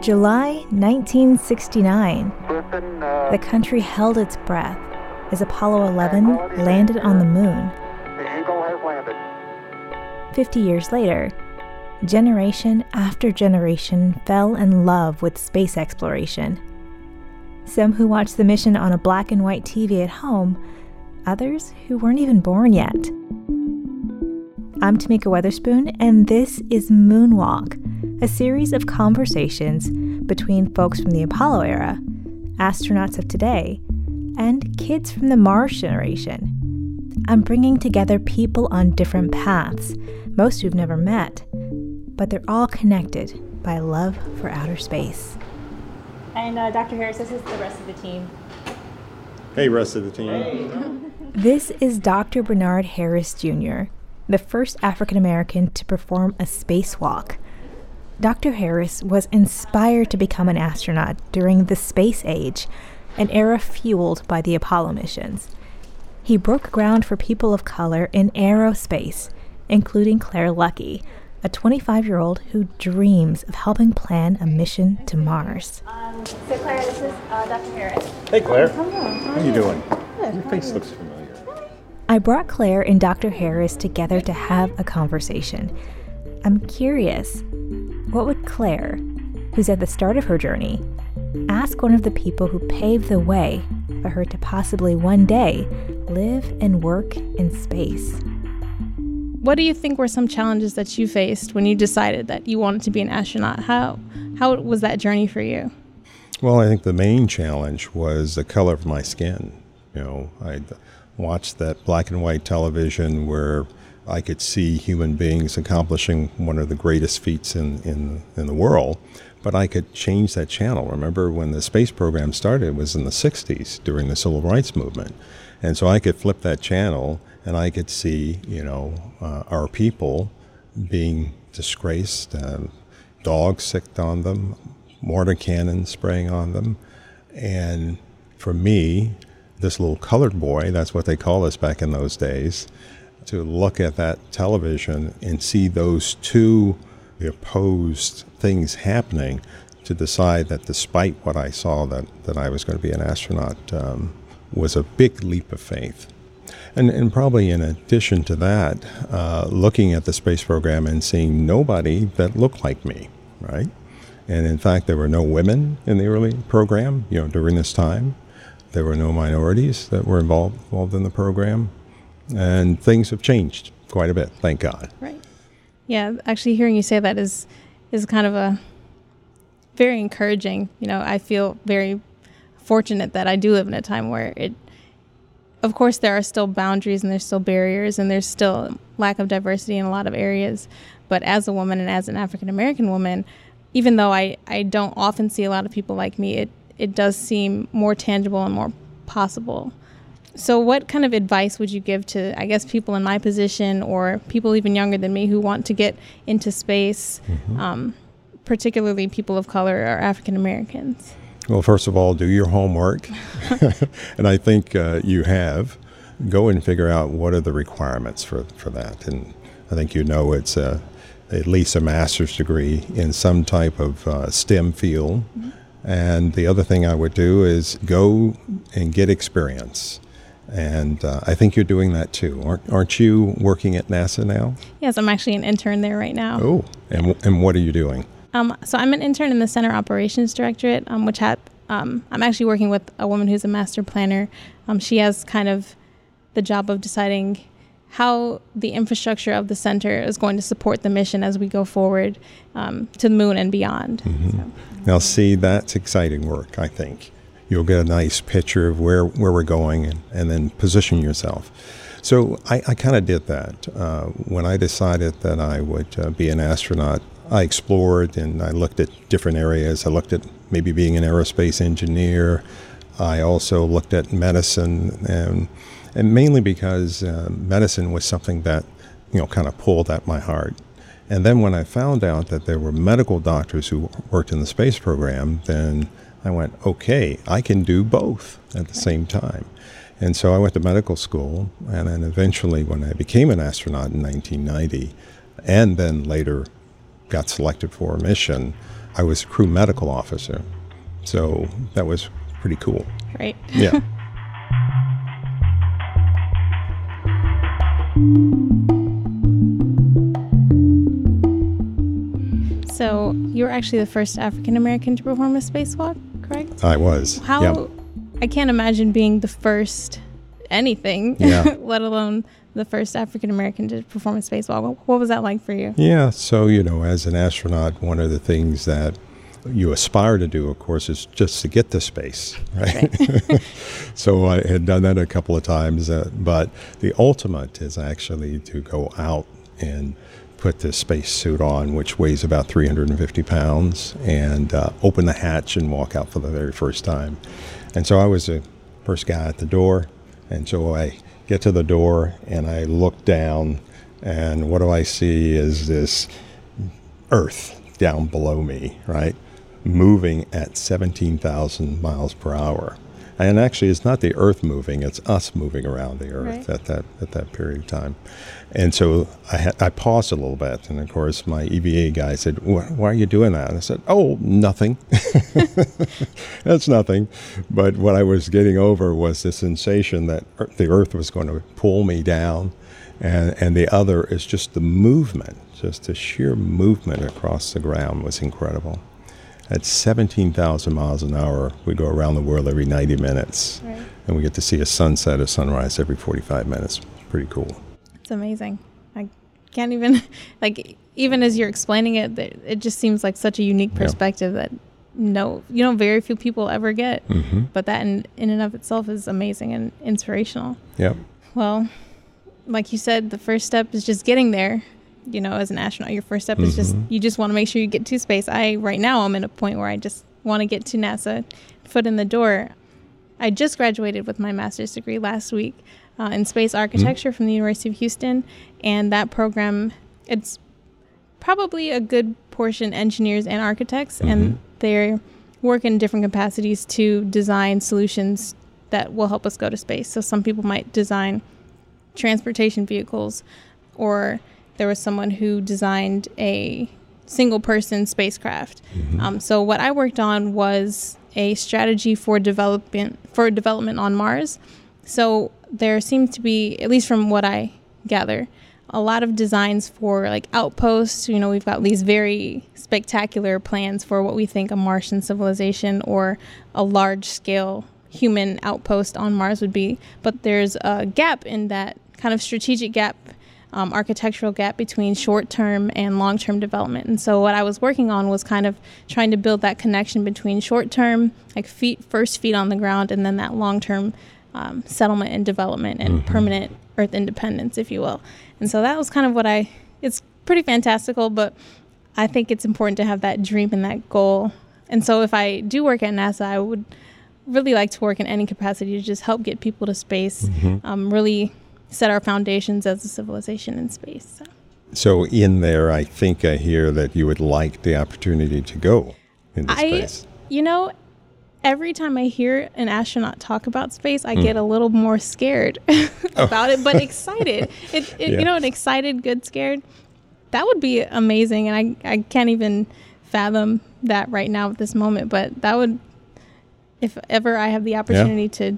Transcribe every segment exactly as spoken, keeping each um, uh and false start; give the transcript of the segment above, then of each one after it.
July nineteen sixty-nine, the country held its breath as Apollo eleven landed on the moon. The Eagle has landed. Fifty years later, generation after generation fell in love with space exploration. Some who watched the mission on a black and white T V at home, others who weren't even born yet. I'm Tamika Weatherspoon, and this is Moonwalk, a series of conversations between folks from the Apollo era, astronauts of today, and kids from the Mars generation. I'm bringing together people on different paths, most who've never met, but they're all connected by love for outer space. And uh, Doctor Harris, this is the rest of the team. Hey, rest of the team. Hey. This is Doctor Bernard Harris Junior, the first African American to perform a spacewalk. Doctor Harris was inspired to become an astronaut during the space age, an era fueled by the Apollo missions. He broke ground for people of color in aerospace, including Claire Luckey, a twenty-five-year-old who dreams of helping plan a mission to Mars. Um, so Claire, this is uh, Doctor Harris. Hey, Claire. Hello. How are you doing? Good. Your face looks familiar. I brought Claire and Doctor Harris together to have a conversation. I'm curious, what would Claire, who's at the start of her journey, ask one of the people who paved the way for her to possibly one day live and work in space? What do you think were some challenges that you faced when you decided that you wanted to be an astronaut? How how was that journey for you? Well, I think the main challenge was the color of my skin. You know, I watched that black and white television where I could see human beings accomplishing one of the greatest feats in, in, in the world, but I could change that channel. Remember when the space program started, it was in the sixties during the civil rights movement. And so I could flip that channel and I could see, you know, uh, our people being disgraced, uh, dogs sicked on them, mortar cannons spraying on them. And for me, this little colored boy, that's what they call us back in those days, to look at that television and see those two opposed things happening, to decide that despite what I saw, that, that I was going to be an astronaut, um, was a big leap of faith. And, and probably in addition to that, uh, looking at the space program and seeing nobody that looked like me, right? And in fact, there were no women in the early program, you know, during this time. There were no minorities that were involved, involved in the program. And things have changed quite a bit, thank God. Right. Yeah, actually hearing you say that is is kind of a very encouraging. You know, I feel very fortunate that I do live in a time where it, of course, there are still boundaries and there's still barriers and there's still lack of diversity in a lot of areas. But as a woman and as an African-American woman, even though I, I don't often see a lot of people like me, it, it does seem more tangible and more possible. So what kind of advice would you give to, I guess, people in my position or people even younger than me who want to get into space, mm-hmm. um, particularly people of color or African Americans? Well, first of all, do your homework. And I think uh, you have. Go and figure out what are the requirements for, for that. And I think you know it's a, at least a master's degree in some type of uh, STEM field. Mm-hmm. And the other thing I would do is go and get experience. And uh, I think you're doing that too. Aren't, aren't you working at NASA now? Yes, I'm actually an intern there right now. Oh, and and what are you doing? Um, so I'm an intern in the Center Operations Directorate, um, which had, um, I'm actually working with a woman who's a master planner. Um, she has kind of the job of deciding how the infrastructure of the center is going to support the mission as we go forward um, to the moon and beyond. Mm-hmm. So. Now, see, that's exciting work, I think. You'll get a nice picture of where, where we're going and, and then position yourself. So I, I kind of did that. Uh, when I decided that I would uh, be an astronaut, I explored and I looked at different areas. I looked at maybe being an aerospace engineer. I also looked at medicine, and, and mainly because uh, medicine was something that, you know, kind of pulled at my heart. And then when I found out that there were medical doctors who worked in the space program, then I went, okay, I can do both at the same time. And so I went to medical school, and then eventually when I became an astronaut in nineteen ninety, and then later got selected for a mission, I was a crew medical officer. So that was pretty cool. Right. Yeah. So you were actually the first African American to perform a spacewalk, correct? I was. How? Yeah. I can't imagine being the first anything, Yeah. let alone the first African American to perform a spacewalk. What, what was that like for you? Yeah. So, you know, as an astronaut, one of the things that you aspire to do, of course, is just to get to space, right? Right. So I had done that a couple of times, uh, but the ultimate is actually to go out and put the space suit on, which weighs about three hundred fifty pounds, and uh, open the hatch and walk out for the very first time. And so I was the first guy at the door, and so I get to the door and I look down, and what do I see is this Earth down below me, right? Moving at seventeen thousand miles per hour. And actually, it's not the Earth moving, it's us moving around the Earth Right. at that at that period of time. And so I had, I paused a little bit, and of course, my E V A guy said, "Why are you doing that?" And I said, "Oh, nothing. That's nothing." But what I was getting over was the sensation that ear- the Earth was going to pull me down, and, and the other is just the movement, just the sheer movement across the ground was incredible. At seventeen thousand miles an hour, we go around the world every ninety minutes, Right. and we get to see a sunset, a sunrise every forty-five minutes. Pretty cool. It's amazing. I can't even, like, even as you're explaining it, th- it just seems like such a unique Yeah. perspective that no, you know, very few people ever get. Mm-hmm. But that in, in and of itself is amazing and inspirational. Yep. Well, like you said, the first step is just getting there. You know, as an astronaut, your first step is just, Mhm. you just want to make sure you get to space. I, right now, I'm in a point where I just want to get to NASA, foot in the door. I just graduated with my master's degree last week uh, in space architecture from the University of Houston. And that program, it's probably a good portion engineers and architects, Mhm. and they work in different capacities to design solutions that will help us go to space. So some people might design transportation vehicles, or there was someone who designed a single person spacecraft. Mhm. Um, so what I worked on was a strategy for development for development on Mars. So there seems to be, at least from what I gather, a lot of designs for like outposts. You know, we've got these very spectacular plans for what we think a Martian civilization or a large scale human outpost on Mars would be. But there's a gap in that kind of strategic gap, um, architectural gap between short-term and long-term development. And so what I was working on was kind of trying to build that connection between short-term, like feet, first feet on the ground, and then that long-term um, settlement and development and Mhm. permanent Earth independence, if you will. And so that was kind of what I, it's pretty fantastical, but I think it's important to have that dream and that goal. And so if I do work at NASA, I would really like to work in any capacity to just help get people to space, Mhm. um, really set our foundations as a civilization in space. So. So in there, I think I hear that you would like the opportunity to go into I, space. you know, every time I hear an astronaut talk about space, I get a little more scared about it, but excited. It, it Yeah. You know, an excited, good, scared. That would be amazing, and I, I can't even fathom that right now at this moment. But that would, if ever I have the opportunity to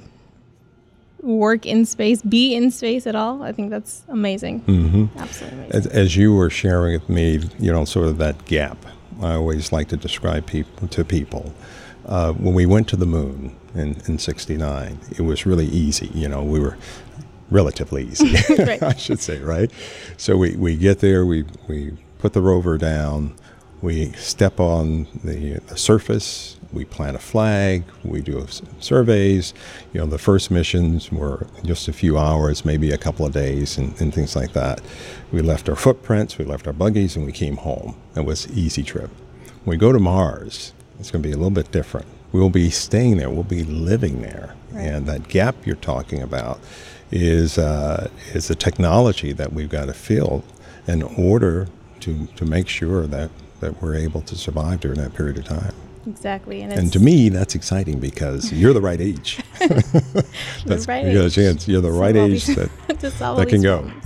work in space, be in space at all, I think that's amazing. hmm Absolutely amazing. As, as you were sharing with me, you know, sort of that gap, I always like to describe people to people. Uh, when we went to the moon in, in sixty-nine, it was really easy. You know, we were relatively easy, Right. I should say, right? So we, we get there, we, we put the rover down, we step on the, the surface, we plant a flag, we do s- surveys. You know, the first missions were just a few hours, maybe a couple of days, and, and things like that. We left our footprints, we left our buggies, and we came home. It was an easy trip. When we go to Mars, it's going to be a little bit different. We will be staying there. We'll be living there. Right. And that gap you're talking about is uh, is the technology that we've got to fill in order to, to make sure that, that we're able to survive during that period of time. Exactly. And, And it's to me, that's exciting because you're the right age. the That's, right you got a age. chance. You're the Solve right all age these- that to solve that all can these go. problems.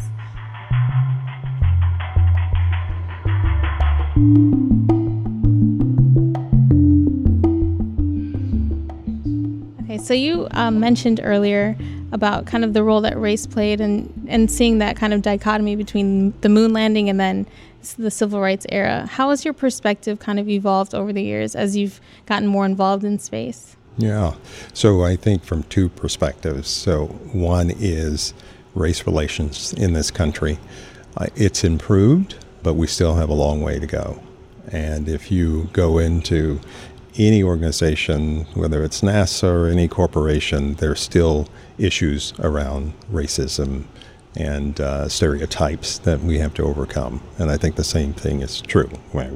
Okay, so you um, mentioned earlier about kind of the role that race played and, and seeing that kind of dichotomy between the moon landing and then the civil rights era. How has your perspective kind of evolved over the years as you've gotten more involved in space? Yeah, so I think from two perspectives. So one is race relations in this country. Uh, it's improved, but we still have a long way to go. And if you go into any organization, whether it's NASA or any corporation, there's still issues around racism and uh, stereotypes that we have to overcome. And I think the same thing is true.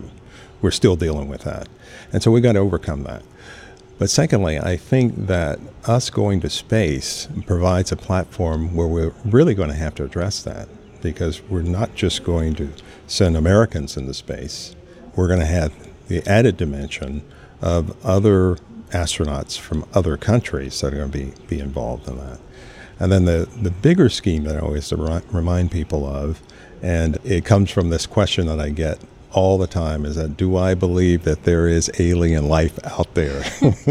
We're still dealing with that. And so we got to overcome that. But secondly, I think that us going to space provides a platform where we're really going to have to address that, because we're not just going to send Americans into space. We're going to have the added dimension of other astronauts from other countries that are going to be, be involved in that. And then the, the bigger scheme that I always remind people of, and it comes from this question that I get all the time, is that, do I believe that there is alien life out there?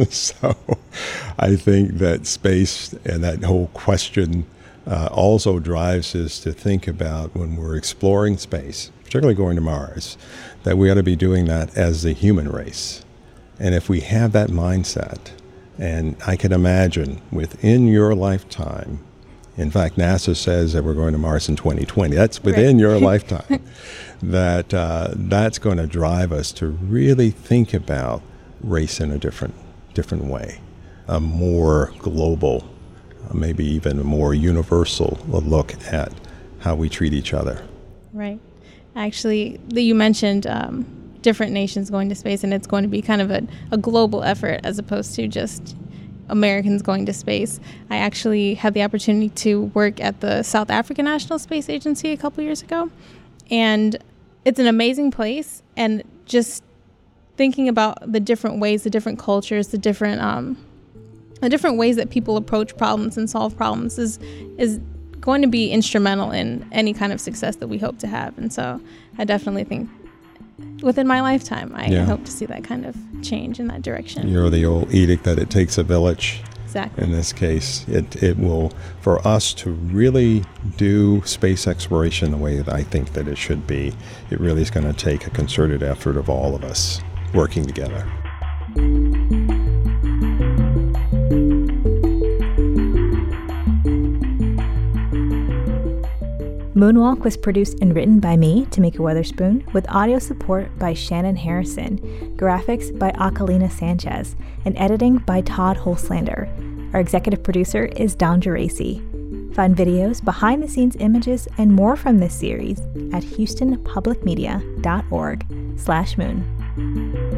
So I think that space and that whole question uh, also drives us to think about, when we're exploring space, particularly going to Mars, that we ought to be doing that as the human race. And if we have that mindset, and I can imagine within your lifetime, in fact, NASA says that we're going to Mars in twenty twenty. That's within right. your lifetime. That uh, that's going to drive us to really think about race in a different different way, a more global, uh, maybe even a more universal look at how we treat each other. Right. Actually, you mentioned um, different nations going to space, and it's going to be kind of a, a global effort as opposed to just Americans going to space. I actually had the opportunity to work at the South African National Space Agency a couple years ago, and it's an amazing place. And just thinking about the different ways, the different cultures, the different um, the different ways that people approach problems and solve problems is is going to be instrumental in any kind of success that we hope to have. And so I definitely think within my lifetime, I yeah. hope to see that kind of change in that direction. You know, the old edict that it takes a village. Exactly. In this case, it, it will, for us to really do space exploration the way that I think that it should be, it really is going to take a concerted effort of all of us working together. Moonwalk was produced and written by me, Tamika Weatherspoon, with audio support by Shannon Harrison, graphics by Acalina Sanchez, and editing by Todd Holslander. Our executive producer is Don Geraci. Find videos, behind-the-scenes images, and more from this series at houston public media dot org slash moon.